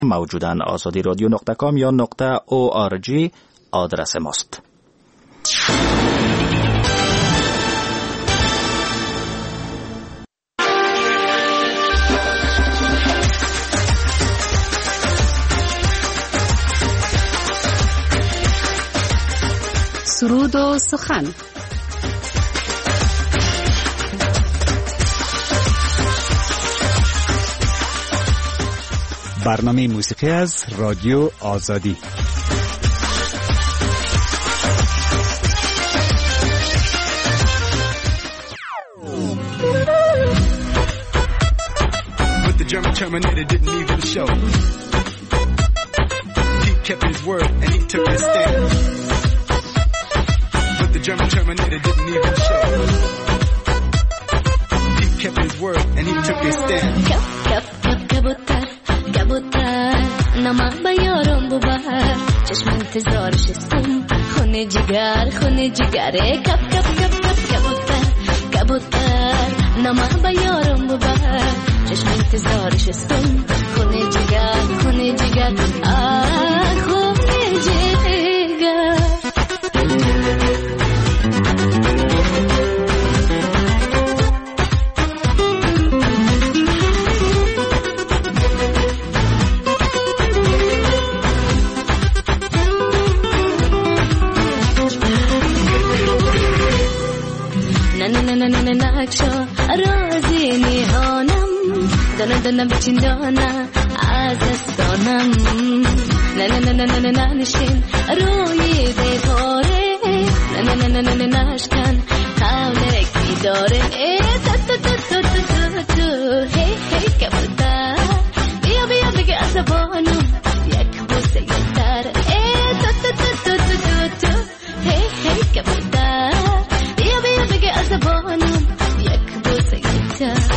موجودن. azadiradyo.com یا .org آدرس ماست. سرود و سخن. برنامه موسیقی از رادیو آزادی. But the German Terminator didn't even show. He kept his word and he took his stand. But the German Terminator didn't even show. He kept his word and he took his stand. کبوتر نمک بیارم ببر چشم انتظارش استم خونه جگر کب کبوتر نمک بیارم ببر چشم انتظارش استم خونه جگر خونه جگر نکشا رازی نیهانم دانه بچیندانه از دستانم نه نشین روی دیواره نه نشکن قول کی داره تو هی کبوتر بیا بگه عصبانم یک بوسه یکتر تو هی کبوتر بیا بگه عصبانم یک بوسه یکتر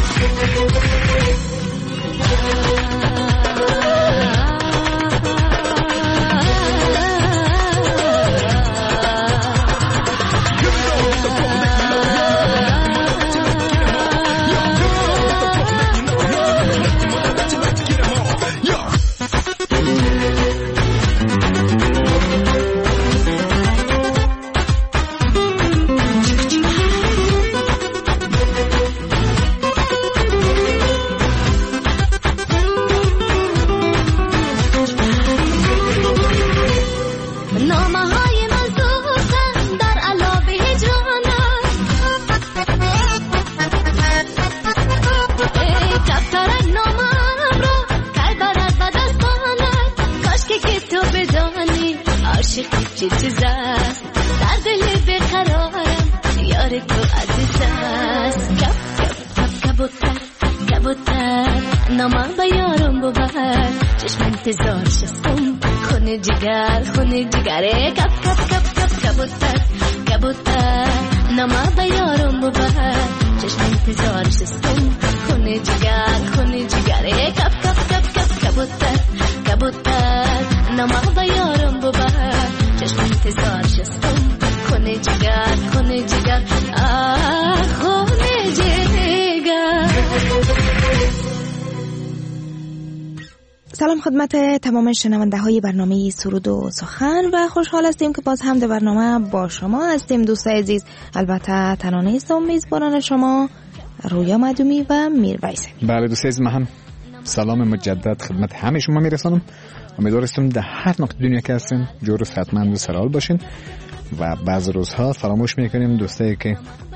سلام خدمت تمام شنونده های برنامه سرود و سخن و خوشحال هستیم که باز هم در برنامه با شما هستیم دوستای عزیز. البته تنها نیستم، میزبانان شما رویا مدومی و میرویس. بله دوستای عزیز، من هم سلام مجدد خدمت همه شما میرسانم. امیدوارم در هر نقطه دنیا که هستین جور و صحتمند و سرحال باشین و بعض روزها فراموش میکنیم دوستایی که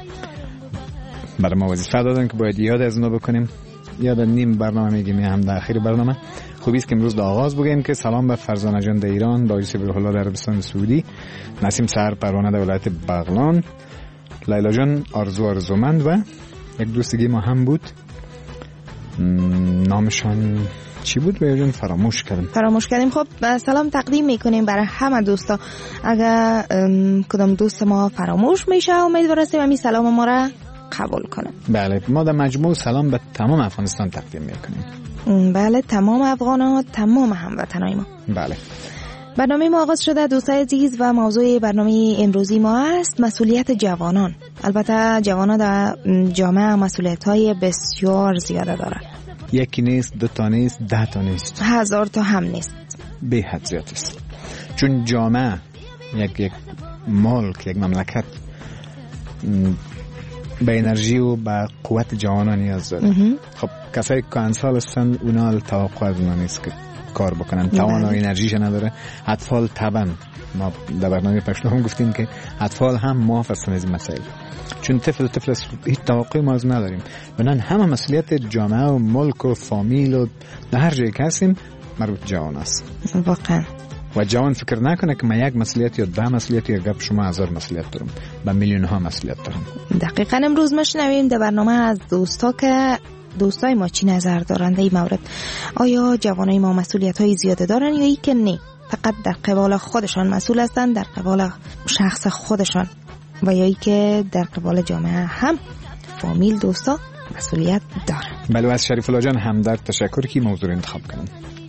برای ما وظیفه دادن که باید یاد از اونا بکنیم. یاد نیم برنامه میگیم هم در اخیر برنامه. خوبی است که امروز در آغاز بگیم که سلام به فرزانه جان در ایران، بایوس برهلا در عربستان سعودی، نسیم سر پروانه در ولایت بغلان، لیلا جان آرزومند و یک دوستگی ما هم بود، نامشان چی بود لیلا جان؟ فراموش کردیم. خب سلام تقدیم میکنیم برای همه دوستا. اگر کدام دوست ما فراموش میشه امیدوارم همین سلام ما را قبول کنم. بله، ما در مجموع سلام به تمام افغانستان تقدیم میکنیم. بله، تمام افغان‌ها، تمام هموطنای ما. بله، برنامه ما آغاز شده دوستای عزیز و موضوع برنامه امروزی ما است مسئولیت جوانان. البته جوانان در جامعه مسئولیت‌های بسیار زیاده دارند. یکی نیست، 2 تا نیست، 10 تا نیست، 1000 تا هم نیست، به حد زیاد است. چون جامعه یک ملک، یک مملکت به انرژی و به قوت جوانان نیاز داره. خب کسایی که کهنسال هستن اونا توقع از اونا نیست که کار بکنن، توان و انرژیش نداره. اطفال طبعا ما در برنامه پشتو هم گفتیم که اطفال هم معاف هستن از این مسائل، چون طفل هیچ توقعی ما از نداریم. بنان همه مسئولیت جامعه و ملک و فامیل و در هر جایی که هستیم مربوط جوان است واقعا. و جوان فکر نکنه که من یک مسئولیت یا 10 مسئولیت یا گپ شما 1000 مسئولیت دارم، با میلیون ها مسئولیت دارم. دقیقاً امروز میشنویم در برنامه از دوستا که دوستای ما چی نظر دارند در این مورد. آیا جوانای ما مسئولیت های زیاده دارن یا ای که نه، فقط در قبال خودشان مسئول هستند، در قبال شخص خودشان، و یا ای که در قبال جامعه هم فامیل دوستا مسئولیت دارن. بله، از شریف الله جان همدرد تشکر که موضوع انتخاب کردن.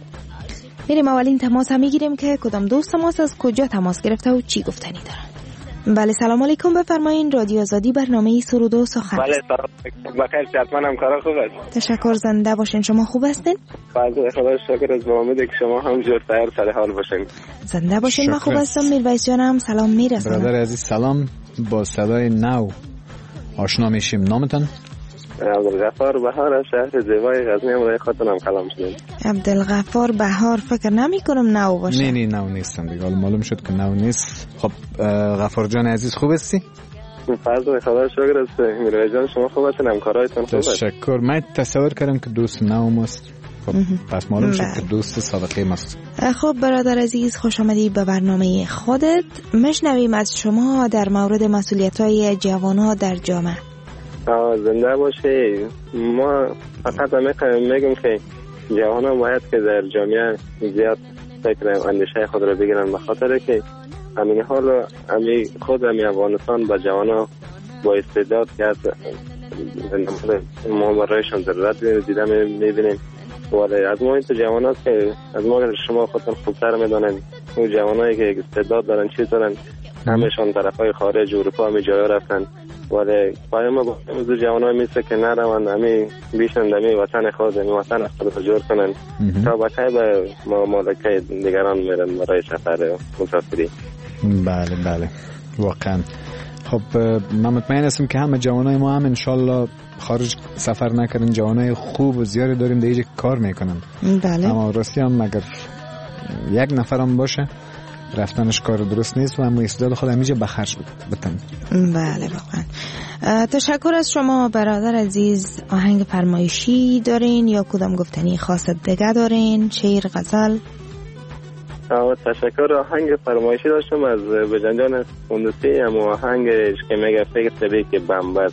میریم اولین تماس هم میگیریم که کدام دوست تماس از کجا تماس گرفته و چی گفتنی دارن. بله سلام علیکم، بفرمایین. رادیو آزادی برنامه سرود و سخن. بله سلام بخیر، حتما همکارا خوب است. تشکر، زنده باشین. شما خوب هستین؟ بله خدا شکر، از امید که شما هم جور سر حال باشین. زنده باشین. من خوب هستم. میرویس جانم سلام میرسونم. برادر عزیز سلام، با صدای نو آشنا میشیم. نامتان؟ عبدالغفار بهار از شهر زیبای غزنی. امروز خاطرم کلام شدم. عبدالغفار بهار فکر نمی کنم نو باشه. نه نو نیستم دیگه، معلوم شد که نو نیست. خب غفار جان عزیز خوب هستی؟ فضل خدا شکر است. میرویس جان شما خوب هستین؟ همکارایتون خوب است؟ تشکر. من تصور کردم که دوست نو ماست. خب پس معلوم شد که دوست سابقه ماست. خب برادر عزیز خوش آمدی به برنامه خودت. میشنویم از شما در مورد مسئولیت‌های جوان‌ها در جامعه. زنده باشه. ما فقط میگم که جوان‌ها باید که در جامعه زیاد فکر و اندیشه خود را بگیرن، به خاطر که همین حال خود افغانستان با جوان‌ها با استعداد که ما برایشان ضرورت دیده میبینیم. ولی از ما این تو جوان هست که از ما شما خودتون خوبتر میدانند، اون جوان هایی که استعداد دارن چیز دارن همشان طرف های خارج اروپا همی جای رفتن، ولی پای ما با امروز جوان های میسته که نروند همی بیشند همی وطن خود همی وطن خود رو جور کنن تا بکای به مالکه دیگران میرن برای سفر مسافری. بله واقعا. خب من مطمئن هستم که همه جوانای ما هم انشالله خارج سفر نکردن، جوانای خوب و زیادی داریم در اینجا کار میکنن. بله. اما راستی هم اگر یک نفرم باشه رفتنش کار درست نیست و اما استعداد خود همینجا بخرج بتن. بله واقعا. تشکر از شما برادر عزیز. آهنگ فرمایشی دارین یا کدام گفتنی خاص دیگه دارین؟ شعر، غزل؟ تشکر. آهنگ فرمایشی داشتم از بجنجان قندوسی، اما آهنگش که میگه فکر طبیعی که بمبست،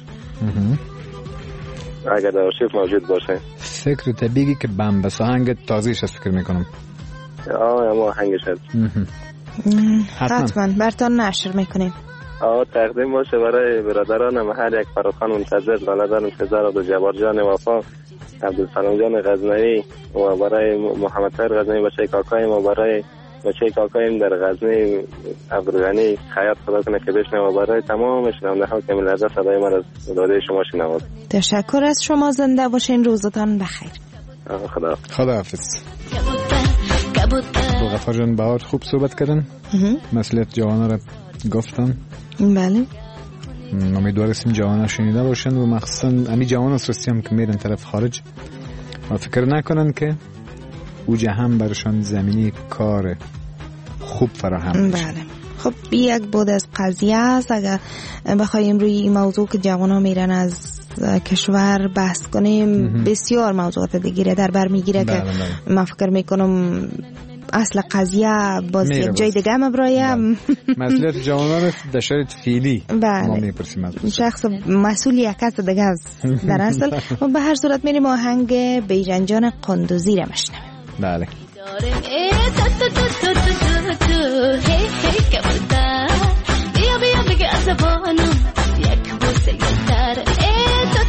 اگر در آرشیف موجود باشه. فکر طبیعی که بمبست آهنگ تازیش است فکر میکنم. اما آهنگش هست. حتما برتان نشر میکنیم. تقدیم باشه برای برادرانم، هر یک فرخان منتظر، لالدار انتظار عبد جبار جان وفا، عبدالسلام جان غزنوی و برای محمد طاهر غزنوی بچه کاکایم و برای بچه کاکایم در غزنی عبدالغنی خیاط خدا کنه که بشنه و برای تمام شنونده ها که ملت صدای من از داده شما شنواد. تشکر از شما. زنده باشین. روزتان بخیر. خداحافظ. غفار جان بهار خوب صحبت کردن، مسئولیت جوانا را گفتن. بله امیدوار هستیم جوانا شنیده باشن و مخصوصا امی جوانا سرستی هم که میرن طرف خارج و فکر نکنن که اوجه هم برشان زمینی کار خوب فراهم بشه. بله. خب یک بود از قضیه است. اگر بخوایم روی این موضوع که جوانا میرن از کشور بحث کنیم بسیار موضوعات دیگه در بر میگیره که من فکر میکنم اصل قضیه باز یک جای دیگه مبرایم. مسئولیت جوانان در شرایط فعلی ما میپرسیم از شخص مسئول یک کس دیگه است در اصل. و به هر صورت میریم آهنگ بیژنجان قندوزی را میشنویم. بله.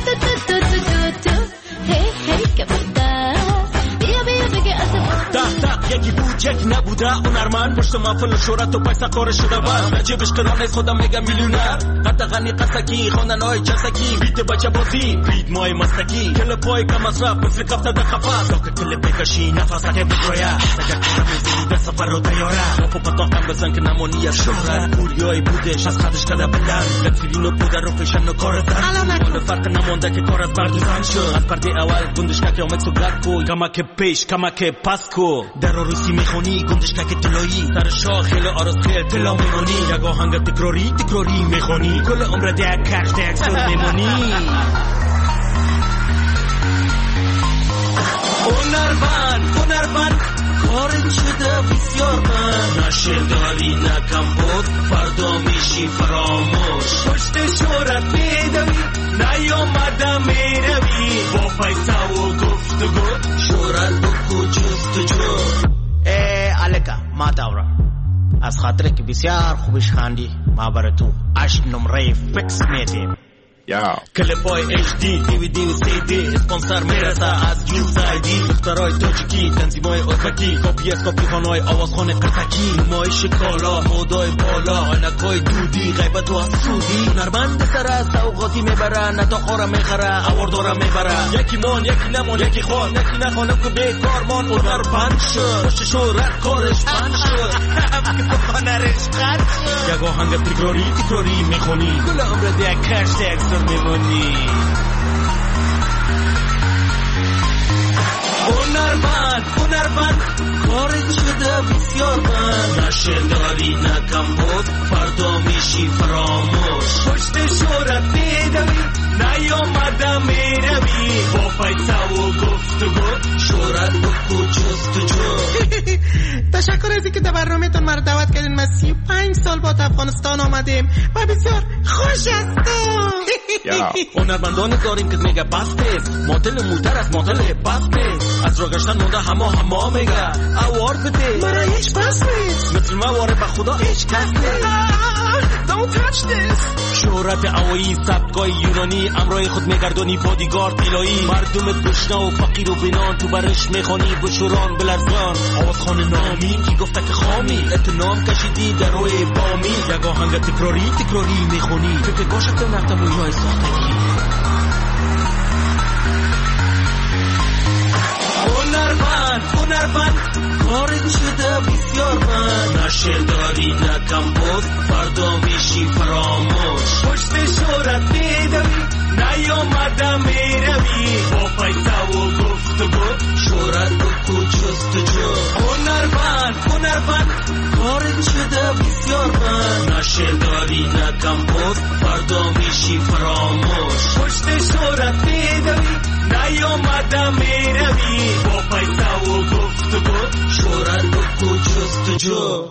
Da حق یکی بود یک نبوده هنرمند پشت محفل و شهرت و پیسه کار شده بس نجیبش قرار نیست خودم میگم میلیونر قد غنی قسکی خوندنهای جسکی بیت بچه بازی ریتمای مستکی کل پای کم مصرف مثل کفته در قفص تا که کل بکشی نفسه بگویه اگر کشم میزیدی در سفر رو دیاره ما پا پتاقم بزن که نمانی از شهرت کوریایی بودش از خدش کده بلن لطفیرین و بوده رو فشن و کار زن ولی فرق نمونده که کار از برد زن شد از پرده اول گندشکه که آمد تو گرد کو کما که پیش کما که پس کو در روسی میخونی گندشکه که تلایی در شاه خیلی آرز خیل تلا میمونی یگاه هنگ تکراری میخونی کل عمر دیگ کش دیگ سر میمونی هنرمند کارت شده بسیار من نشه داری نکم بود فردا میشی فراموش پشت شهرت میدوی نیامده میروی با پیسه و گفتگو شهرت بکو جستجو الکا ما دورا از خاطر که بسیار خوبش خاندی ما برای تو 8 نمره فکس میدیم کلیپای HD DVD و CD اسپانسر میرسه از جیل سایدی دخترای تاجیکی تنظیمای ازبکی کپی از کپی خانهای آوازخانه قرتکی نمایش کالا مودای بالا عینکای دودی غیبت و حسودی هنرمند سر از سوغاتی میبره نتاخوره میخره اوارداره میبره یکی مان یکی نمان یکی خوان یکی نخوانم که بیکار مان هنرمند شد پشت شهرت کارش بند شد هنرش قد شد یگاه هنگ تکراری میخونی کل عمر دیگ کش دیگ میمونی هنرمند کارت شده بسیار من نشه داری نکم بود فردا میشی فراموش پشت شهرت میدوی نیامده میروی با پیسه و گفتگو شهرت بکو جستجو تشکر از اینکه در برنامه‌تون ما رو دعوت کردین. ما 35 سال با افغانستان آمدیم و بسیار خوش هستم. هنرمندان داریم که میگه بستیست مدل موتر از مدل بستیست از را گشتن مونده همه میگه اوارد بده مرا هیچ بس نیست مثل ما واره به خدا هیچ کس نیست. Don't touch this. شهرت اوایی سبکای یونانی امرای خود میگردانی بادیگارد الهی مردم گشنه و فقیر و بینان تو برش میخوانی بشوران بلرزان آوازخان نامی کی گفته که خامی اتنام کشیدی در روی بامی یگاه هنگ تکراری میخونی تو که گوشت نرتم و یای ساختگی هنرمند کارت شده بسیار من نشه داری نکم بود فردا میشی فراموش پشت شهرت میدوی نیامده میروی با پیسه و گفتگو شهرت بکو جستجو هنرمند کارت شده بسیار من نشه داری نکم بود فردا میشی فراموش پشت شهرت میدوی نیامده میروی با پیسه و گفتگو شهرت بکو جستجو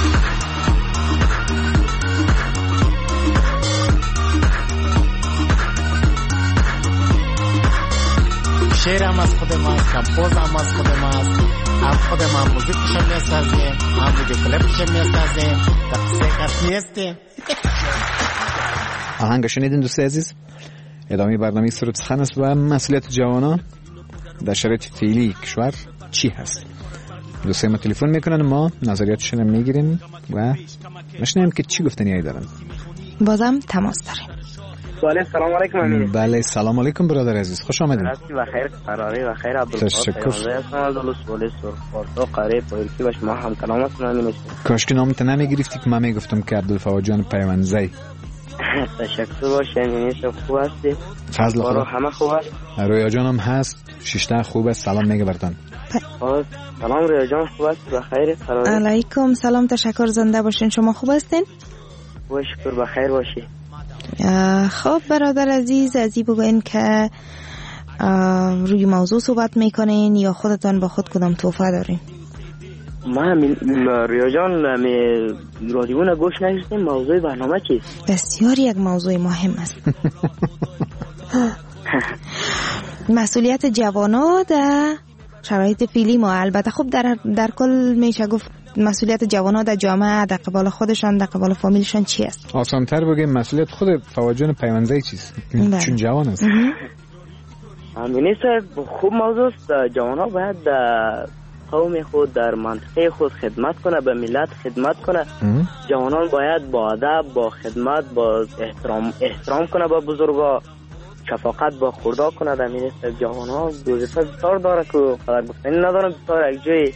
شعرم از خود ماست کمپوزم از خود ماست هم خود ما موزیکشم میسازیم هم ویدیو کلیپشم میسازیم تقصیر کس نیستیم. آهنگ شنیدین دوست عزیز. ادامه برنامه سرود سخن است و مسئولیت جوانان در شرایط فعلی کشور چی هست. دوستای ما تلفن میکنن ما نظریاتشون رو میگیریم و میشنیم که چی گفتنی دارن. بازم تماس داریم. بله سلام علیکم امین. بله سلام علیکم برادر عزیز خوش آمدید. بخیر قراری و خیر عبدالقادر پیامبر از لوسولی سرخورد قاره پایرکی باش ما هم کلام هستم امین. کاش که نامت نمیگرفتی که من میگفتم که عبدالفوا جان پیوندزی. تشکر باشه امین خوب هستی. فضل خدا همه خوب است. رویا جانم هست شیشته خوب است سلام میگه براتون. سلام رویا جان خوب است بخیر قراری. علیکم سلام تشکر زنده باشین شما خوب هستین؟ شکر بخیر باشی. خب برادر عزیز ازی بگوین که روی موضوع صحبت میکنین یا خودتان با خود کدام توفه دارین؟ ما رویا جان رادیو گوش نشدیم. موضوع برنامه چیست؟ بسیار یک موضوع مهم است. مسئولیت جوانان در شرایط فعلی ما. البته خب در کل میشه گفت مسئولیت جوانان در جامعه در قبال خودشان در قبال فامیلشان چی است؟ آسان‌تر بگیم مسئولیت خود فواجان پیوندزی چیست؟ چون جوان است. همینی صاحب خوب موضوع است. جوانان باید قوم خود در منطقه خود خدمت کنه، به ملت خدمت کنه. جوانان باید با ادب، با خدمت، با احترام کنه به بزرگا، شفاقت با خوردا کنه. در مینست جوانان وظیفه بسیار داره که قدر گفتنی ندارم. بسیار یک جای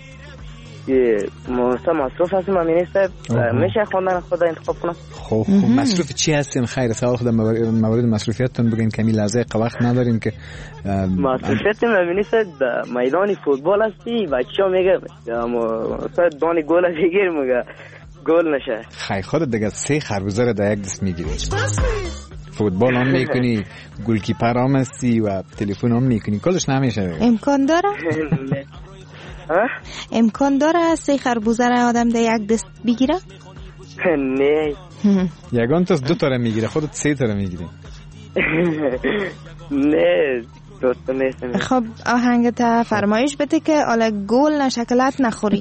مصروف هستیم و مینست میشه خواندن خود انتخاب کنم. خب مصروف چی هستین؟ خیر سوال خود مورد مصروفیتتون بگین، کمی لحظه وقت ندارین که مصروفیت مینست میدان فوتبال هستی. بچه ها میگه دانی گل بگیر، میگه گل نشه. خیر خودت دیگه 3 خربوزه رو در یک دست میگیری، فوتبال هم میکنی، گلکیپر هم هستی و تلفن هم میکنی، کلش نمیشه. امکان داره؟ امکان داره 3 خربوزه را آدم در یک دست بگیره؟ نه. یگان تا 2 تا را میگیره، خودت 3 تا را میگیری. نه دوست نیستم. خب آهنگت فرمایش بده که حالا گل نشکلت نخوری.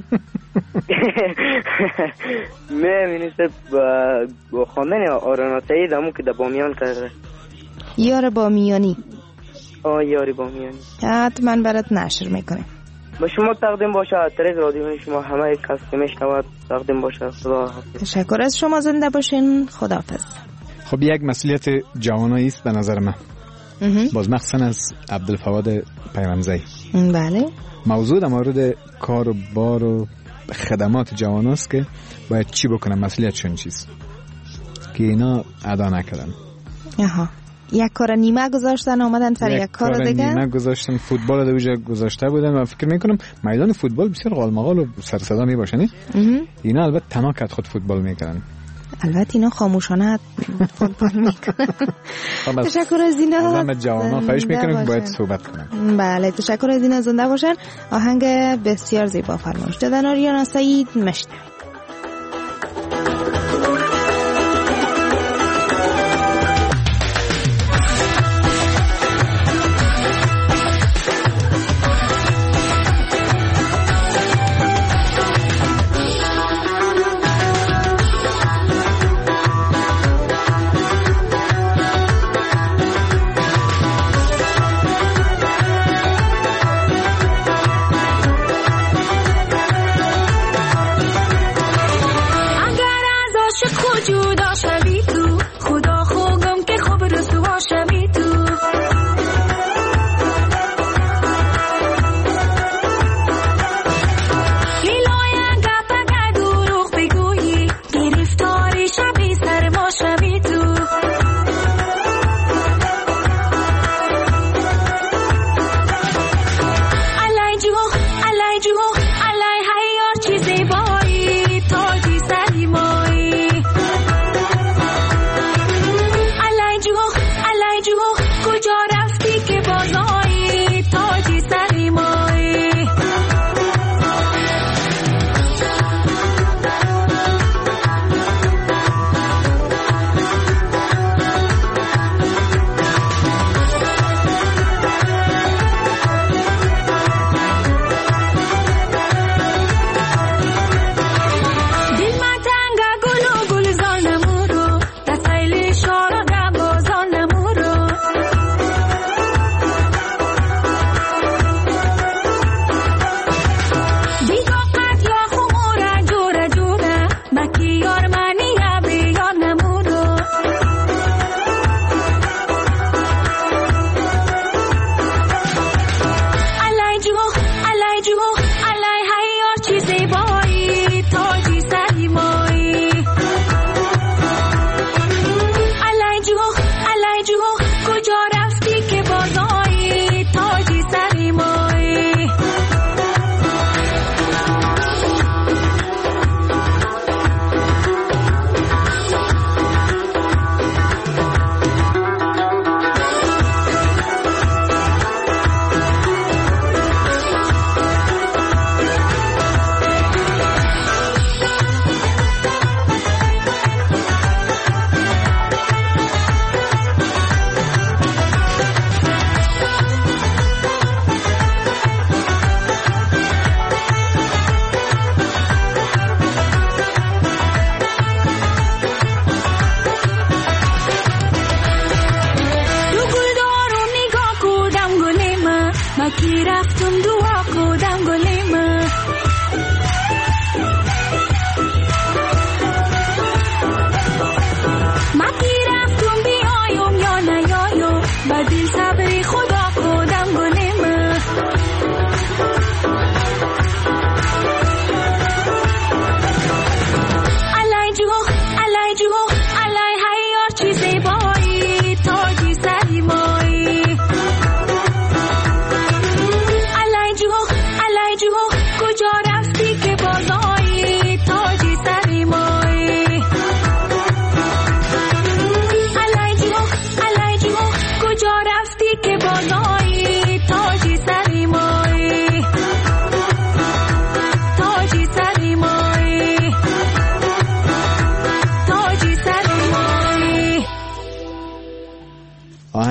نه مینست با خواندن آرنا سعید همون که در بامیان کرده. یار بامیانی. یاری بامیانی. حتما برات نشر میکنه. با شما تقدیم باشه، از طریق رادیو شما همه کس که میشنود تقدیم باشه. خدا حافظ. تشکر از شما، زنده باشین. خداحافظ. خب یک مسئولیت جوانایی است به نظر من، باز مخصوصا از عبدالفواد پیوندزئی. بله. موضوع در مورد کار و بار و خدمات جوان است که باید چی بکنن، مسئولیتشون چیست که اینا ادا نکردن. یک کار نیمه گذاشتن آمدن سر یک کار دیگه. نیمه گذاشتن، فوتبال رو دوجه گذاشته بودن و فکر میکنم میدان فوتبال بسیار غالمغال و سر صدا می باشن. اینا البته تناکت خود فوتبال میکنن، البته اینا خاموشانه فوتبال میکنن. تشکر از اینا. من جوانا خواهش میکنم که باید صحبت کنن. بله تشکر از اینا، زنده باشن. آهنگ بسیار زیبا فرمایش دادن آریانا سعید. مشنوید.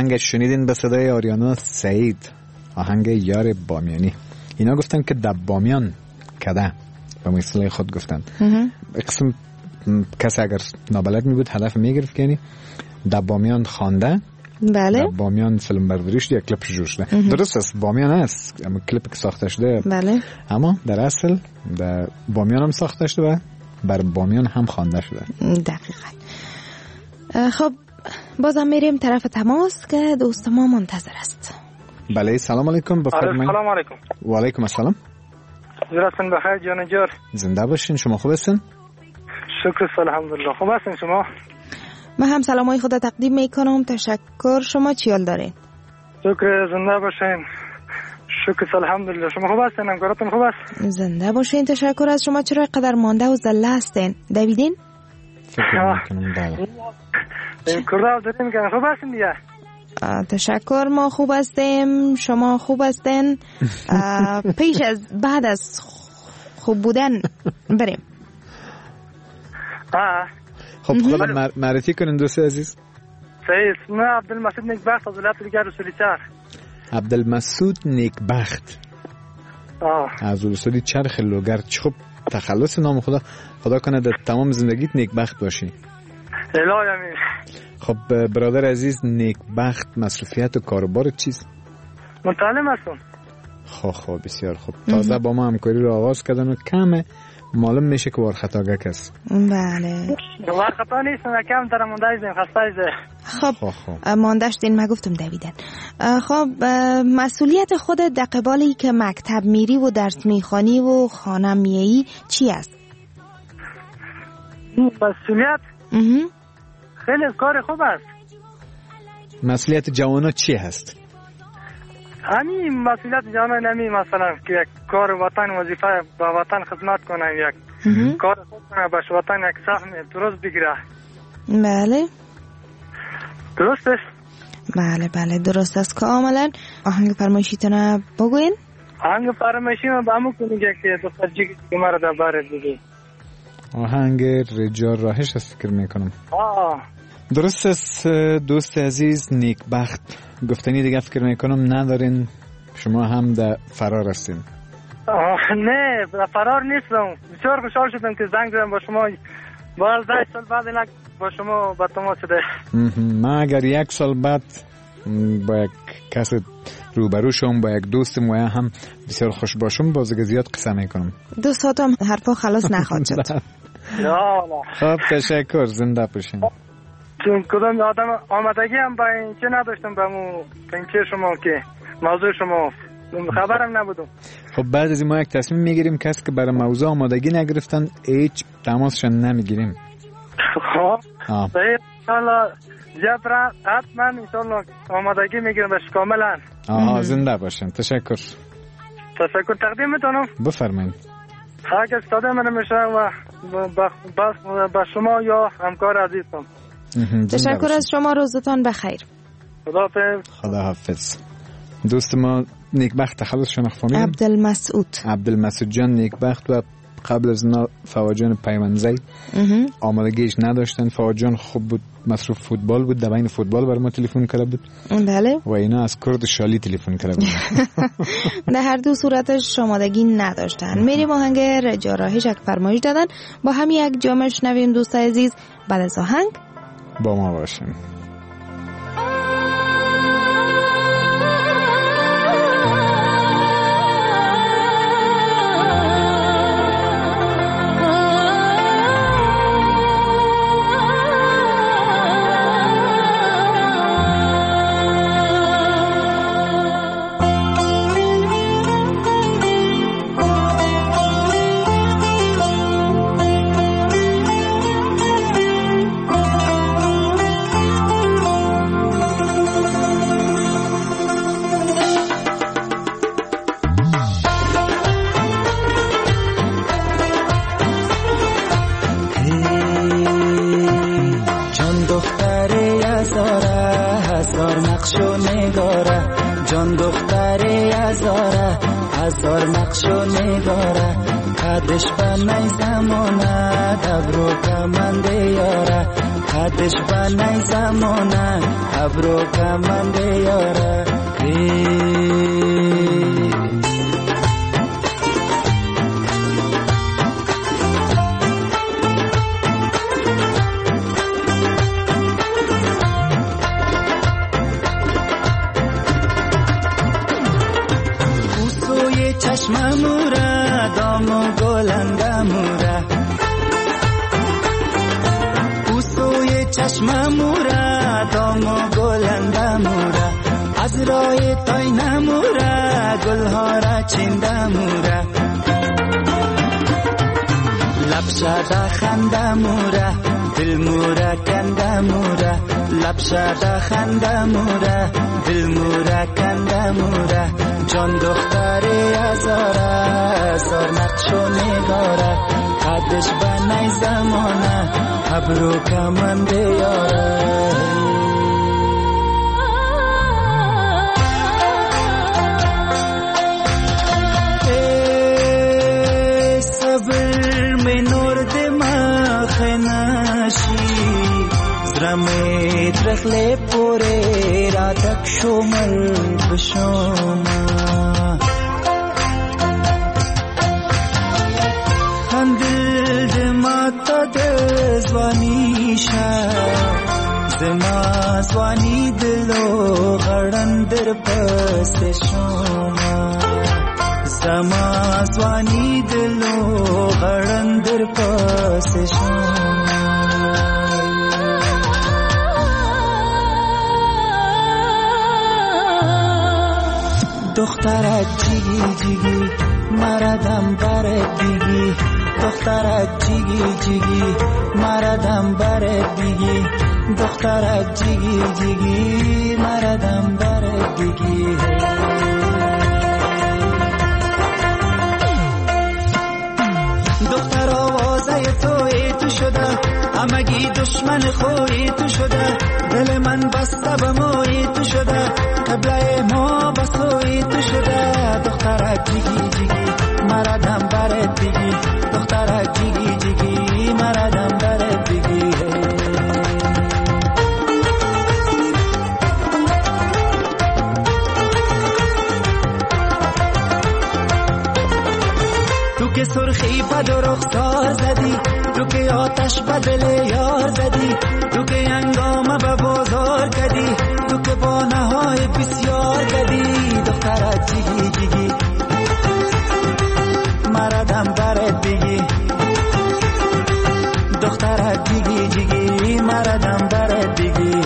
آهنگ شنیدین به صدای آریانا سعید، آهنگ یار بامیانی. اینا گفتن که در بامیان کده به مثل خود گفتن. قسم کسی اگر نابلد می بود هدف می گرفت که یعنی در بامیان خوانده. بله. در بامیان فیلم برداری شده، یک کلیپ شروع شده. درست است بامیان است، اما کلیپی که ساخته شده. بله. اما در اصل در بامیان هم ساخته شده و بر بامیان هم خوانده شده. دقیقاً. خب بازم میریم طرف تماس که دوست ما منتظر است. بله سلام علیکم. بفرمایید. سلام علیکم. و علیکم السلام. زیراتون بخیر جان جور. زنده باشین. شما خوب هستین؟ شکر الحمدلله. خوب هستین شما؟ من هم سلامای خدا تقدیم میکنم. تشکر. شما چی حال دارین؟ شکر. زنده باشین. شکر الحمدلله. شما خوب هستین؟ همکاراتون خوب است؟ زنده باشین. تشکر از شما. چرا اینقدر مانده و زله هستین؟ دویدین؟ فکر میکنم بله. کردها داریم که خوب هستین دیگه. تشکر. ما خوب هستیم. شما خوب هستین؟ پیش از بعد از خوب بودن بریم. خب خدا معرفی کنین دوست عزیز. سعید. من عبدالمسعود نیکبخت از ولایت دیگر رسولی چرخ. عبدالمسعود نیکبخت از رسولی چرخ لوگر. خب تخلص نام خدا کنه در تمام زندگیت نیکبخت باشی. الهی امین. خب برادر عزیز نیکبخت مصروفیت و کاروبار چیست؟ متعلم هستم. خب بسیار خوب. تازه با ما همکاری رو آغاز کردن و کم معلوم میشه که ورخطاگک است. بله. ورخطا نیست، کم در مانده ایزیم خسته ایزه. خب ماندهش دین ما گفتم دویدن. خب مسئولیت خودت در قبالی که مکتب میری و درس میخوانی و خانه میایی چی است؟ مسئولیت؟ خیلی کار خوب است. مسئولیت جوانا چی هست؟ همین مسئولیت جوانا نمی مثلا که یک کار وطن وظیفه با وطن خدمت کنه، یک کار خود کنه باش وطن یک سهم درست بگیره. بله درست است. بله درست است کاملا. آهنگ فرمایشیتون بگوین. آهنگ فرمایشی من با همون کنید که دختر جیگی که مرا در بارد دیدی. آهنگ رجال راهش است فکر میکنم. درست است دوست عزیز نیکبخت. گفتنی دیگه فکر میکنم ندارین. شما هم در فرار هستین. نه در فرار نیستم. بسیار خوشحال شدم که زنگ زدم با شما. باز 10 سال بعد با شما با تماس شده. من اگر 1 سال بعد با یک کس روبرو شم، با یک دوست مویا هم بسیار خوش باشم، بازگه زیاد قصه میکنم. دوستاتم حرفا خلاص نخواد شد. خب تشکر. زنده باشین. چون کدام آدم آمدگی هم با این چه نداشتم با مو پنچه شما که موضوع شما خبرم نبودم. خب بعد از این ما یک تصمیم میگیریم کسی که برای موضوع آمادگی نگرفتن هیچ تماسشان نمیگیریم. خب انشالله جبرا حتما انشالله آمادگی میگیرم بهش کاملا. زنده باشین. تشکر تقدیم میتونم. بفرمایید. اگه استاده من میشه و با شما یا همکار عزیزم. تشکر از شما. روزتان بخیر. خدا حافظ. دوست ما نیکبخت تخلص شناخت فهمیدیم. عبدالمسعود جان نیکبخت و قبل از اینا فواد جان پیمنزی آمادگیش نداشتن. فواد جان خوب بود، مصروف فوتبال بود، در بین فوتبال بر ما تلفن کرده بود. بله. و اینا از کرد شالی تلفن کرده بود. در هر دو صورتش آمادگی نداشتن. میریم آهنگ رجا راهش یک فرمایش دادن، با هم یک جا شنویم دوست عزیز. بعد از آهنگ با ما باشیم. قدش بنای زمانه ابرو کمنده یاره قدش بنای زمانه ابرو کمنده یاره اوسوی چشم موره دامو گلنده موره اوسوی چشم موره دامو گلنده موره از رای تای نموره گلها را چنده موره لبشده خنده موره دل موره کنده موره لبشده خنده موره دل موره کنده موره جان دختری ازاره سر نقشو نگاره قدش بنای زمانه ابرو کمنده یاره زرمه درخل پوره را تک شمل بشوما هندل دما تا دزوانی شا زما زوانی دلو غرن در پست شوما زما زوانی دلو غرن در پست شوما دخترک جیگی جیگی مردم برد دیگی دخترک جیگی جیگی مردم برد دیگی دخترک جیگی جیگی مردم برد دیگی دختر آوازه تو شده همگی دشمن خوی تو شده دل من بسته به موی تو شده قبله ما بسوی تو شده دخترک جیگی جیگی مردم برد دیگی دخترک جیگی جیگی مردم برد دیگی تو که سرخی بد و رخسار زدی تو که آتش به دل یار زدی تو که انگام به بازار کدی تو که با نهای بسیار کدی دخترک جیگی جیگی مردم برد دیگی دخترک جیگی جیگی مردم برد دیگی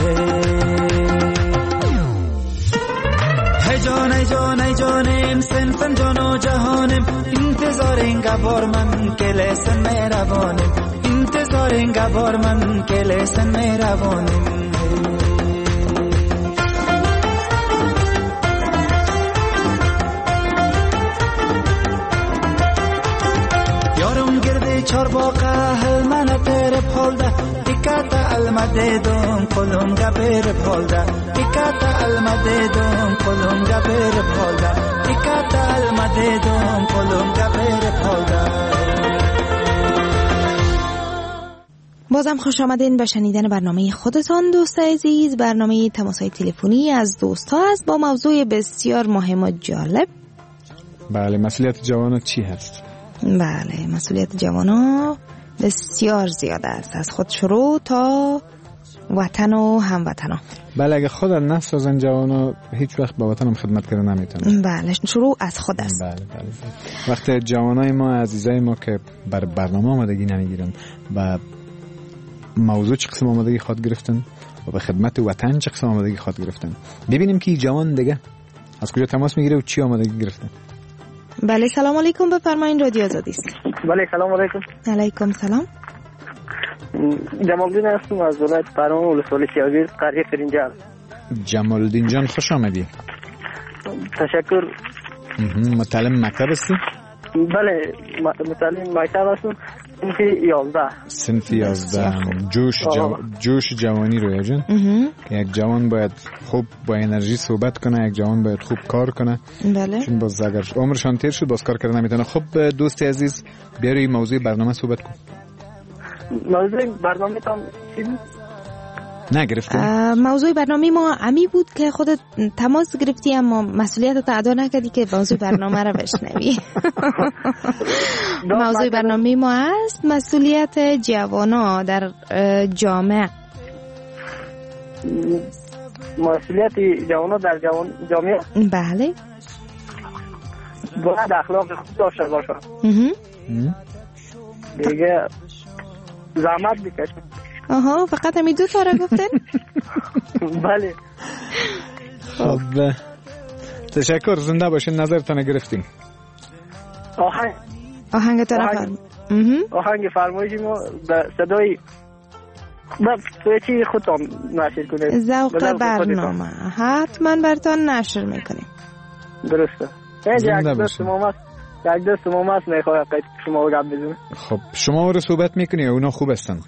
ای جانم سنفن جان و جهانم انتظار اینگه بار من که لسن مهربانم انتظار اینگه بار من که لسن مهربانم یارم گرده چار باقه هل من تر پالده ایکاتا المده دون قلم گبر پالده ایکاتا المده دون قلم گبر پالده ایکاتا المده دون قلم گبر پالده. بازم خوش آمدین به شنیدن برنامه خودتان دوستای عزیز. برنامه تماس‌های تلفنی از دوستا است با موضوع بسیار مهم و جالب. بله، مسئولیت جوانان چی هست؟ بله، مسئولیت جوانان بسیار زیاد است، از خود شروع تا وطن و هموطنان. بله، اگه خود نسازن جوانا هیچ وقت با وطن هم خدمت کردن نمیتونن. بله، شروع از خود است. بله. وقت جوانای ما عزیزای ما که بر برنامه آمادگی نمیگیرن و موضوع چه قسم آمادگی خود گرفتن و به خدمت وطن چه قسم آمادگی خود گرفتن، ببینیم که جوان دیگه از کجا تماس میگیره و چی آمادگی گرفتن. بله، سلام علیکم، بفرمایید، رادیو آزادی است. بله، سلام علیکم. علیکم سلام. جمالدین هستم از ولایت فرمان ولسوالی سیاویر، قریه فرنجال. جمالدین جان خوش آمدی. تشکر. متعلم مکتب هستی؟ بله، متعلم مکتب هستم. صنف 11 جوش جوانی رویا جان. یک جوان باید خوب با انرژی صحبت کنه، یک جوان باید خوب کار کنه. بله. چون باز اگر عمرشان تیر شد باز کار کردن نمیتونه. خب دوستی عزیز بیا روی موضوع برنامه صحبت کن. موضوع برنامه تام چی بود؟ نگرفتم. موضوع برنامه ما عمی بود که خودت تماس گرفتی اما مسئولیتت ادا نکردی که موضوع برنامه را بشنوی. موضوع برنامه ما است مسئولیت جوانا در جامعه. مسئولیت جوانا در جامعه؟ بله. باید اخلاق خوب داشته باشه. دیگه زحمت بکشه. آها فقط همین دو تا را گفتن؟ بله. خب تشکر، زنده باشین. نظرتان گرفتیم. آهنگ تو را آهنگ فرمایشی ما صدای توی چی خودتان نشر کنید؟ ذوق برنامه حتما برتان نشر میکنیم. درسته. یک دوست ما هست میخواه شما رو گپ بزنه. خب شما رو صحبت میکنی یا اونا خوب هستن؟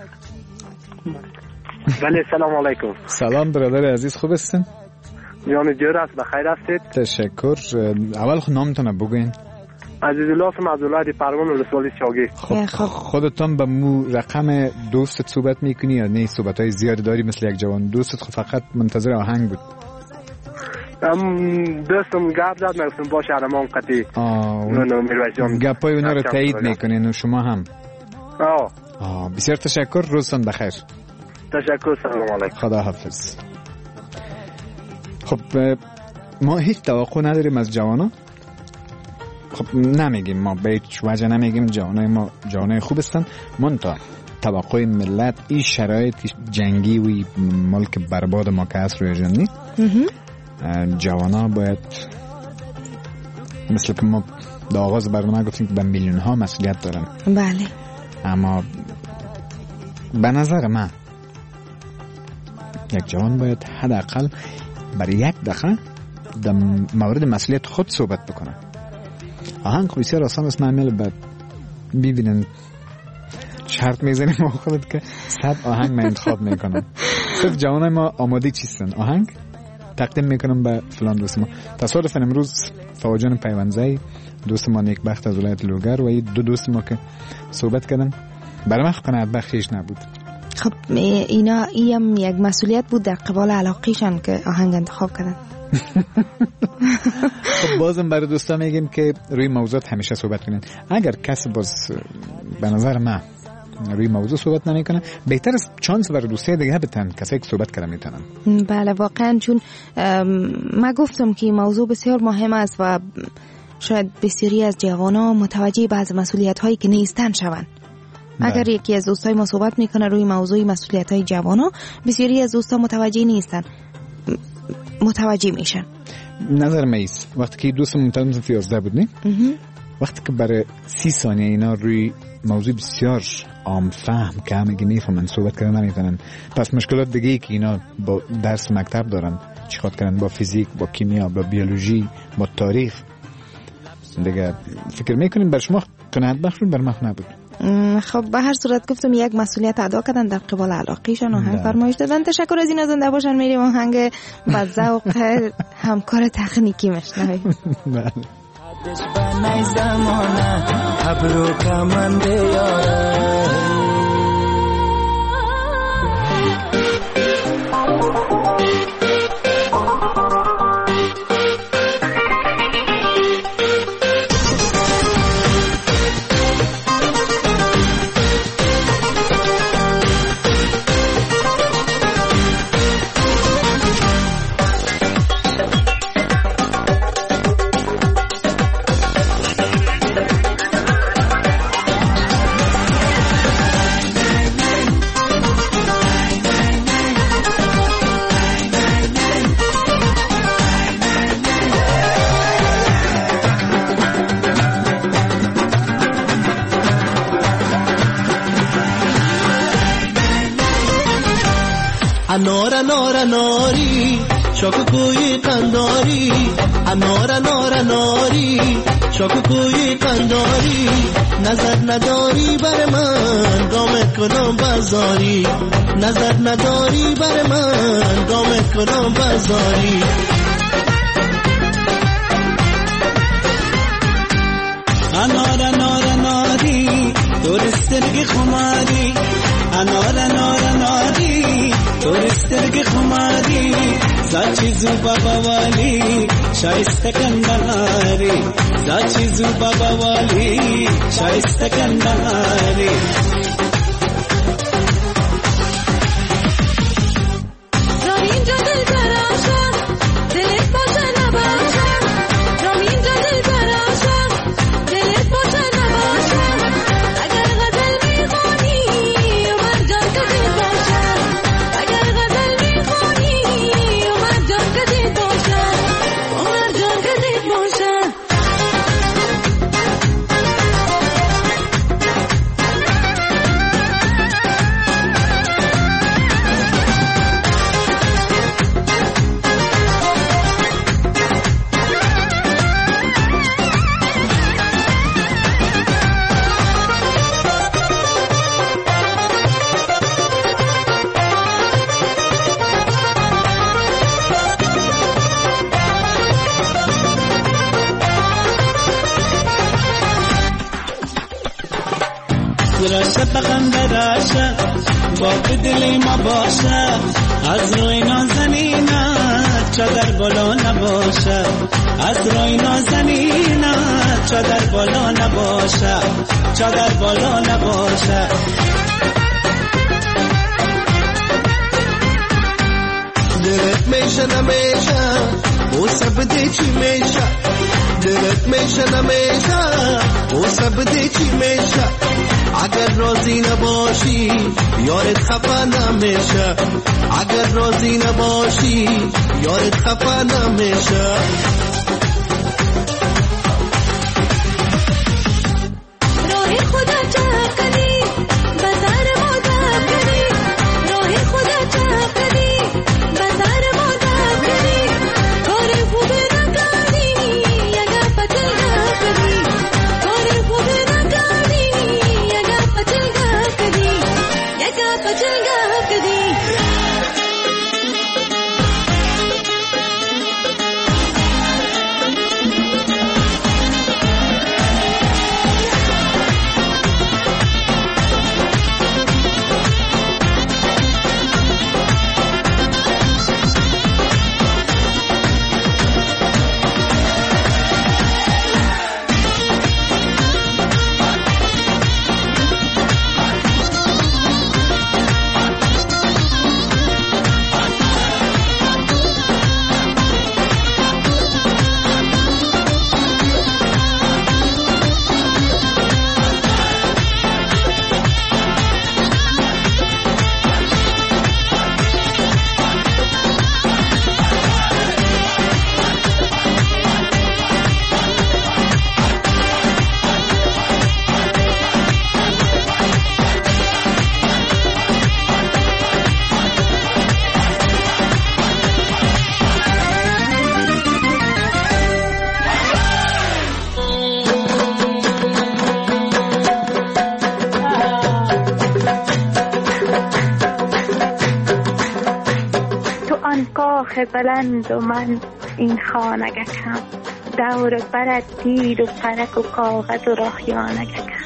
بله سلام علیکم. سلام برادر عزیز، خوب هستن؟ جان جور است، بخیر هستید؟ تشکر. اول نامتون بگوین. عزیزالله اسم عبدالله پروان ولسوالی شاگی. خب خودتان به مو رقم دوستت صحبت میکنی یا نه؟ صحبت های زیادی داری مثل یک جوان؟ دوستت خب فقط منتظر آهنگ بود. دوستم گپ زد نگفتم باشه ارمان قطعی. گپای اونا رو تایید میکنین و شما هم؟ بسیار تشکر، روزتان بخیر. تشکر، سلام علیکم. خدا حافظ. خب ما هیچ توقع نداریم از جوانا. خب نمیگیم ما به هیچ وجه نمیگیم جوانای ما جوانای خوب هستن. منتها توقع ملت این شرایط جنگی و ملک برباد ما که هست روی جنی، جوانا باید مثل که ما در آغاز برنامه گفتیم که به میلیون ها مسئولیت دارن. بله. اما به نظر من یک جوان باید حداقل برای یک دقیقه در مورد مسئولیت خود صحبت بکنه. آهنگ بسیار آسان است. معمول بعد ببینن شرط میزنیم ما خودت که 100 آهنگ من انتخاب میکنم. صرف جوانای ما آماده چیستن آهنگ تقدیم میکنم به فلان دوست ما. تصادفاً امروز فواجان پیوندزایی دوست ما نیکبخت از ولایت لوگر و دو دوست ما که صحبت کردن برای من قناعت بخشیش نبود. خب اینا ایم یک مسئولیت بود در قبال علاقیشان که آهنگ انتخاب کردن. خب بازم برای دوستا میگیم که روی موضوعات همیشه صحبت کنین. اگر کسی باز به نظر من روی موضوع صحبت نمیکنه بهتر است چانس برای دوستای دیگه بتن کسایی که صحبت کردن میتونن. بله واقعا، چون ما گفتم که موضوع بسیار مهم است و شاید بسیاری از جوانان متوجه بعض مسئولیت هایی که نیستن شون. اگر یکی از دوستای ما صحبت میکنه روی موضوع مسئولیت های جوانان، بسیاری از دوستا متوجه نیستن، متوجه میشن. نظر میز وقتی که دوستم منتظر فی 11 بود نه، وقتی که برای 30 ثانیه اینا روی موضوع بسیار عام فهم که همگی میفهمن صحبت کردن نمیتونن، پس مشکلات دیگه ای که اینا با درس مکتب دارن چیکار کردن با فیزیک، با کیمیا، با بیولوژی، با تاریخ دیگه فکر میکنین بر شما قناعت بخش بر ما نبود. خب به هر صورت گفتم یک مسئولیت ادا کردن در قبال علاقیشان، آهنگ فرمایش دادن. تشکر از این زنده باشن. میریم آهنگ با ذوق همکار تکنیکی میشنویم. بله. بنای زمانه ابرو کمنده یاره شاکو کوی قنداری انار انار اناری شاکو کوی قنداری نظر نداری بر من گامت کنم بازاری نظر نداری بر من گامت کنم بازاری انار انار اناری دورسترگی خماری انار انار اناری دورسترگی خماری زاچی زوبا بوالی شایسته کندهاری زاچی زوبا بوالی شایسته کندهاری راشه بخنده راشه با دلی ما باشه از روی نازنینت چادر بالا نباشه از روی نازنینت چادر بالا نباشه چادر بالا نباشه درت میشه نمیشه او سب دی چی میشه درت میشه نمیشه او سب دی چی میشه اگر راضی نباشی یارت خفا نمیشه اگر راضی نباشی یارت خفا نمیشه راهی خدا چه کنی بازار مودا کنی راهی خدا چه کنی بازار مودا کنی کاری خوبی نکنی اگر پتل کنی کاری خوبی نکنی اگر پتل کنی اگر پتل کنی بلند و من این خانگکم دور برد تیر و پرک و کاغذ و راهیانگکم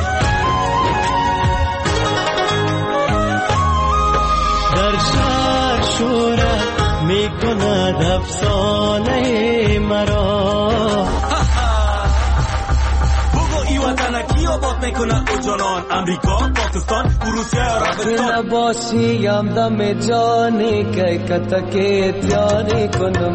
در شهر شورت می کند افسانه مرا وطنکی آباد میکنه او جانان امریکا پاکستان روسیه عربستان نباشی هم دم جانی که کتکی تیاری کنم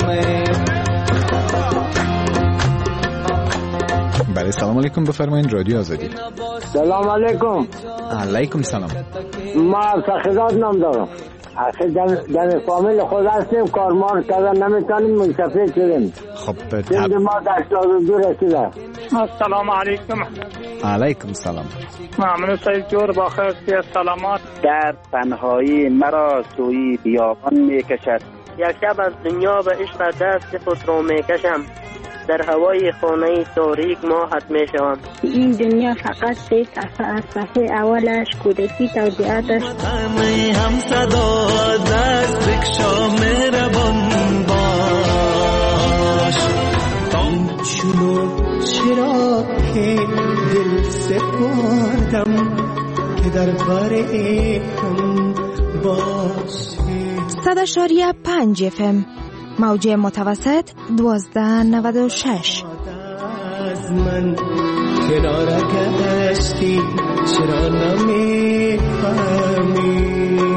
بله سلام علیکم بفرمایید رادیو آزادی. سلام علیکم. علیکم سلام. ما فخرات نام دارم. آخه در فامیل خود هستیم کارمار کردن نمیتونیم منصفه شدیم. خب سند ما 82 رسیده. السلام علیکم. علیکم سلام. ممنون سید جور با خیر سلامات. در تنهایی مرا سوی بیابان میکشد یک شب از دنیا به عشق دست خود را میکشم، در هوای خانه تاریک ماهت میشوم. این دنیا فقط 3 صفحه از صفحه اولش کودکی توضیحاتش هم صدا دست بکشا مهربان باش. چونو چرا که دل سپردم که در بر هم باشی. 100.5 FM موج متوسط 1296. از من کنار گشتی چرا نمیفهمی؟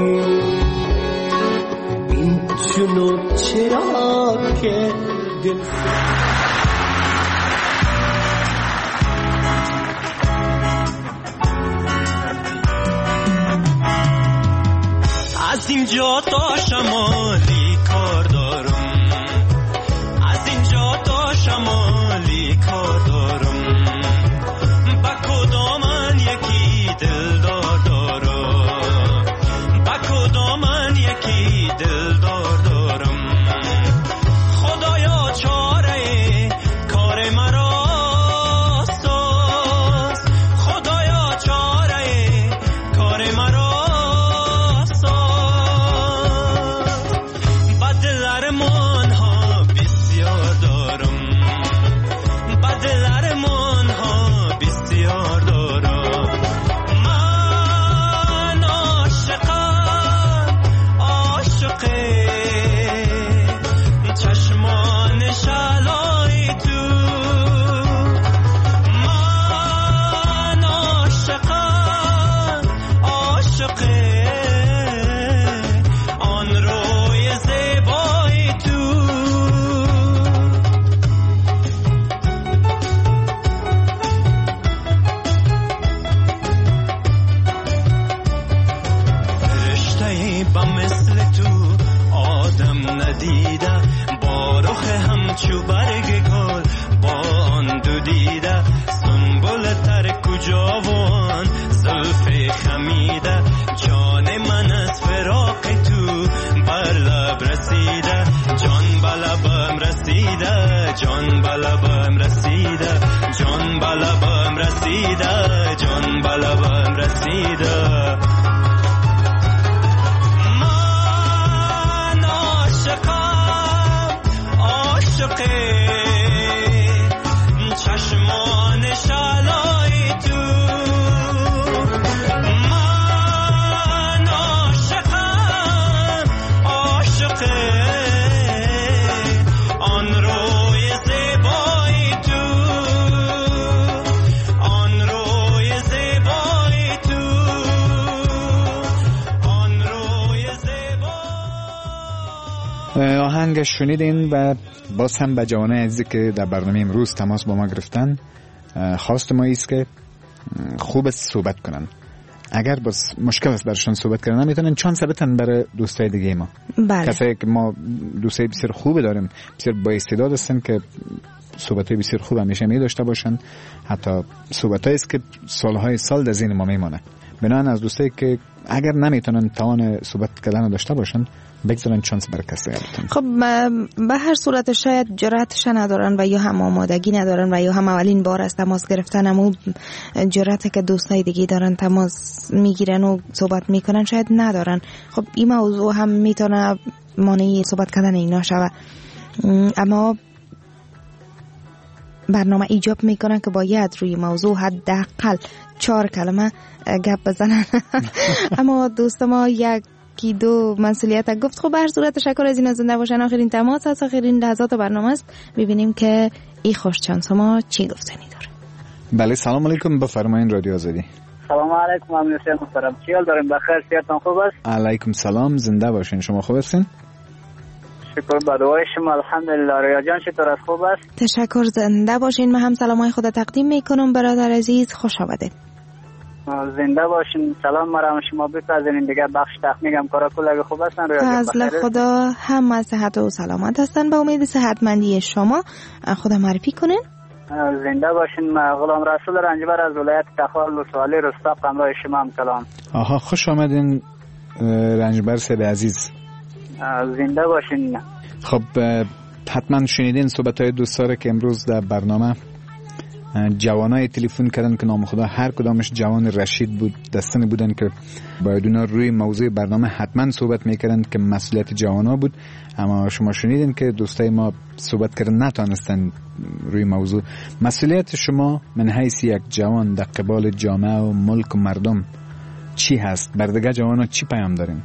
این چونو چرا که دل از اینجا تا شمالی کار دارم، از اینجا تا شمالی کار دارم، با کدامن یکی دلدار دارم، با کدامن یکی دلدار دارم. خدایا چاره کار مرا ساز، خدایا چاره کار مرا آهنگش شنیدین و باز هم به جوانای عزیزی که در برنامه امروز تماس با ما گرفتن خواست ما ایست که خوب است صحبت کنن. اگر باز مشکل است برشون صحبت کردن نمیتونن چانس بدن برای دوستای دیگه ما. بله. کسایی که ما دوستای بسیار خوب داریم، بسیار با استعداد هستن که صحبتای بسیار خوب همیشه می داشته باشن، حتی صحبتایی است که سالهای سال در ذهن ما میمونه. بنابراین از دوستایی که اگر نمیتونن توان صحبت کردن داشته باشن بگذارن چانس بر کسی بدن. خب به هر صورت شاید جرأتش ندارن و یا هم آمادگی ندارن و یا هم اولین بار از تماس گرفتن همون جرأتی که دوستای دیگه دارن تماس میگیرن و صحبت میکنن شاید ندارن. خب این موضوع هم میتونه مانع صحبت کردن اینا شود، اما برنامه ایجاب میکنن که باید روی موضوع حداقل 4 کلمه گپ بزنن. اما دوست ما یکی دو مسئولیت گفت. خب به هر صورت تشکر از این زنده باشن. آخرین تماس از آخرین لحظات برنامه است. ببینیم که این خوش چانس ما چی گفتنی داره. بله سلام علیکم، بفرمایید رادیو آزادی. سلام علیکم امیر حسین محترم، چی حال دارین؟ بخیر، صحتتون خوب است؟ علیکم سلام، زنده باشین. شما خوب هستین؟ شکر به دعای شما الحمدلله. ریا جان چطور است؟ خوب است؟ تشکر، زنده باشین. من هم سلامای خود تقدیم میکنم برادر عزیز، خوش آمدید. زنده باشین. سلام مرام شما بفرستین دیگه بخش تخمیگم کارا کلا خوب هستن؟ ریا جان فضل خدا هم از صحت و سلامت هستن. به امید صحتمندی شما خدا معرفی کنین. زنده باشین. من غلام رسول رنجبر از ولایت تخار لوسوالی رستاق همراه شما هم کلام. آها خوش آمدین رنجبر سید عزیز. زنده باشین. خب حتما شنیدین صحبت‌های دوستا که امروز در برنامه جوانای تلفن کردن که نام خدا هر کدامش جوان رشید بود، دستن بودن که باید اونا روی موضوع برنامه حتما صحبت میکردن که مسئولیت جوانا بود. اما شما شنیدین که دوستای ما صحبت کردن نتونستن روی موضوع. مسئولیت شما من حیث یک جوان در قبال جامعه و ملک و مردم چی هست؟ بر دیگه جوانا چی پیام داریم؟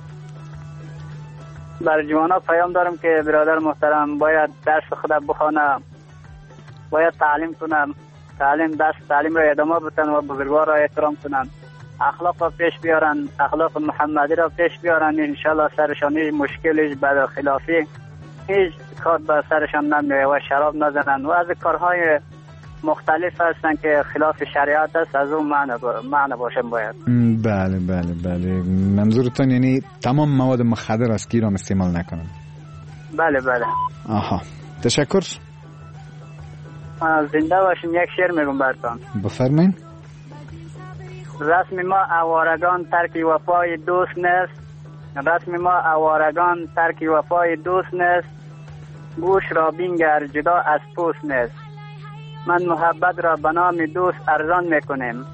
بر جوانا پیام دارم که برادر محترم باید درس خدا بخونه، باید تعلیم کنم، تعلیم را ادامه بدن و بزرگوار را احترام کنن، اخلاق را پیش بیارن، اخلاق محمدی را پیش بیارن. انشالله سرشان هیچ مشکلی بعد خلافی هیچ کار به سرشان نمیاد و شراب نزنن و از کارهای مختلف هستن که خلاف شریعت است از اون معنی باشن باید. بله بله بله، منظورتون یعنی تمام مواد مخدر است که ایران استعمال نکنن؟ بله بله. آها، تشکر. زنده باشین. یک شعر میگم براتون. بفرمایید. رسم ما آوارگان ترک وفای دوست نیست، رسم ما آوارگان ترک وفای دوست نیست، گوش را بینگر جدا از پوست نیست. من محبت را به نام دوست ارزان میکنیم،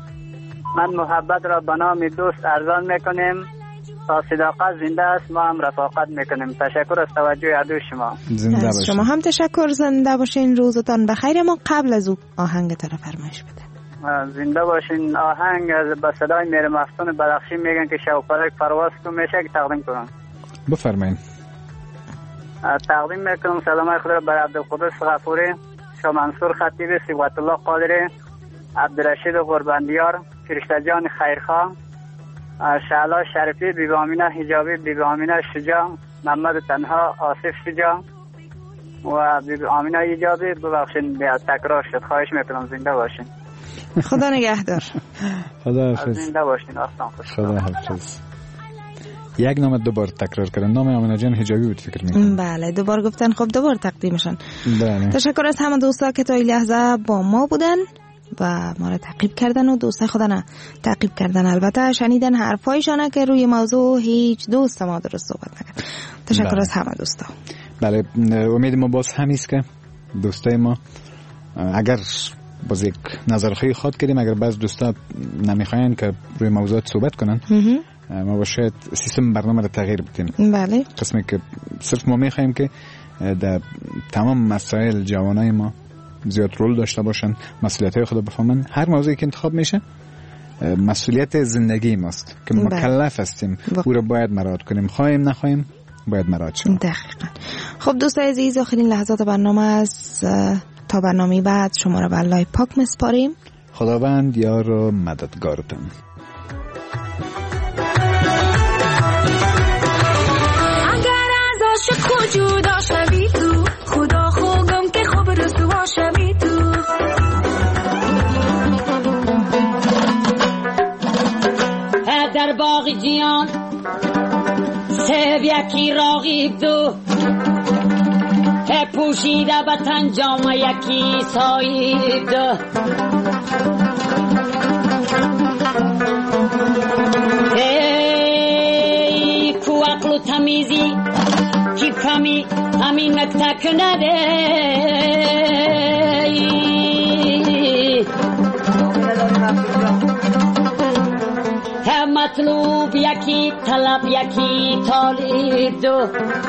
ارزان میکنیم. تا صداقت زنده است ما هم رفاقت میکنیم. تشکر از توجه عدو شما. زنده باشین. شما هم تشکر. زنده باشین. روزتان بخیر. ما قبل از او آهنگ را فرمایش بده. زنده باشین. آهنگ از به صدای میر مفتون بدخشی میگن که شوپرک پرواز تو میشه که تقدیم کنم. بفرمایید. تقدیم میکنم سلام خود را بر عبدالقدس غفوری، شاه منصور خطیبی، صبغت الله قادری، عبدالرشید قرباندیار، فرشته جان خیرخواه، شعلا شریفی، بیبی آمینه حجابی، بیبی آمینه شجاع، محمد تنها، آصف شجاع و بیبی آمینه حجابی. ببخشید تکرار شد، خواهش میکنم. زنده باشین. خدا نگهدار. خدا حافظ. زنده باشین. آستان خوش. خدا حافظ. یک نام دوبار تکرار کردن. نام آمینه جان حجابی بود فکر میکنم. بله دوبار گفتن. خب دوبار تقدیمشان. بله. تشکر از همه دوستا که تا این لحظه با ما بودن و ما را تعقیب کردن و دوستای خودنا تعقیب کردن. البته شنیدن حرفایشان که روی موضوع هیچ دوست ما درست صحبت نکرد. تشکر بله. از همه دوستا. بله امید ما باز همیست که دوستای ما اگر باز یک نظرخواهی خواد کردیم، اگر بعض دوستا نمیخواین که روی موضوعات صحبت کنن ما باید سیستم برنامه رو تغییر بدیم. بله. قسمی که صرف ما میخوایم که در تمام مسائل جوانای ما زیاد رول داشته باشن، مسئولیت‌های خود بفهمن. هر موضوعی که انتخاب میشه مسئولیت زندگی ماست که مکلف هستیم، او رو باید مراعات کنیم، خواهیم نخواهیم باید مراعات شیم. دقیقاً. خب دوستای عزیز آخرین لحظات برنامه است. تا برنامه بعد شما را به الله پاک میسپاریم. خداوند یار و مددگارتان. اگر از عاشق جدا شوی تو، خدا خوگم که خوب رسوا شوی تو. در باغ جیان سیب یکی راغیب دو، پوشیده به تن جام یکی سایب دو. ای کو عقل و تمیزی کی فهمی همین نکته کنده. مطلوب یکی طلب یکی طالب دو.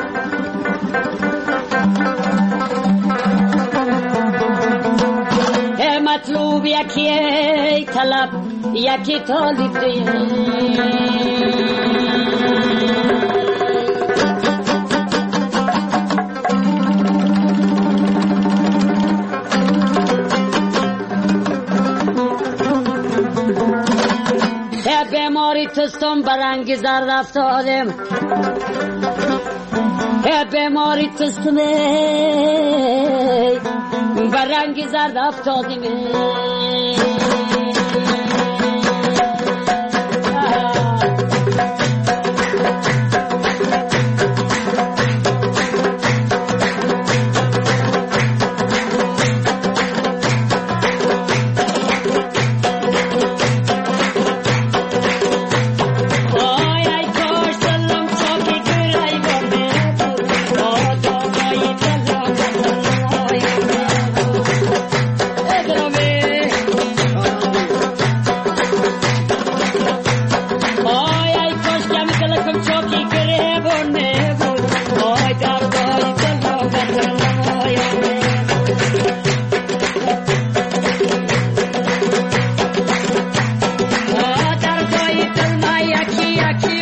مطلوب یکی طلب یکی طالب دو. بیماری تستم برنگ زرد افتادم، بیماری تستم برنگ زرد افتادم.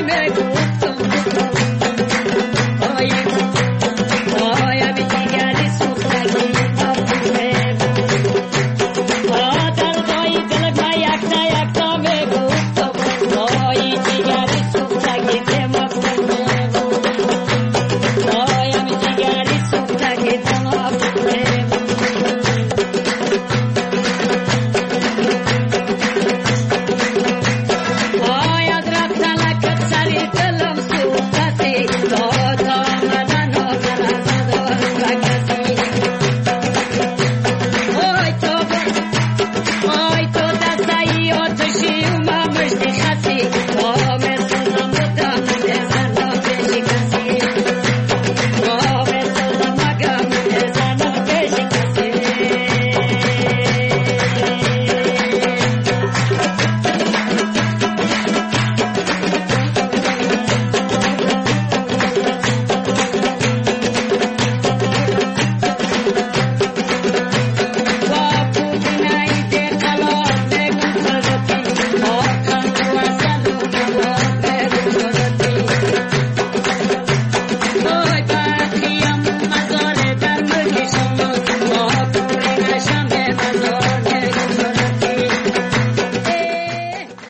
نگو